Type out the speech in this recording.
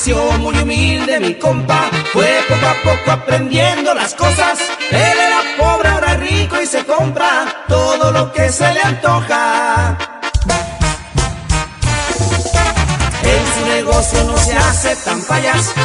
nació muy humilde mi compa, fue poco a poco aprendiendo las cosas. Él era pobre, ahora rico y se compra todo lo que se le antoja. En su negocio no se aceptan fallas,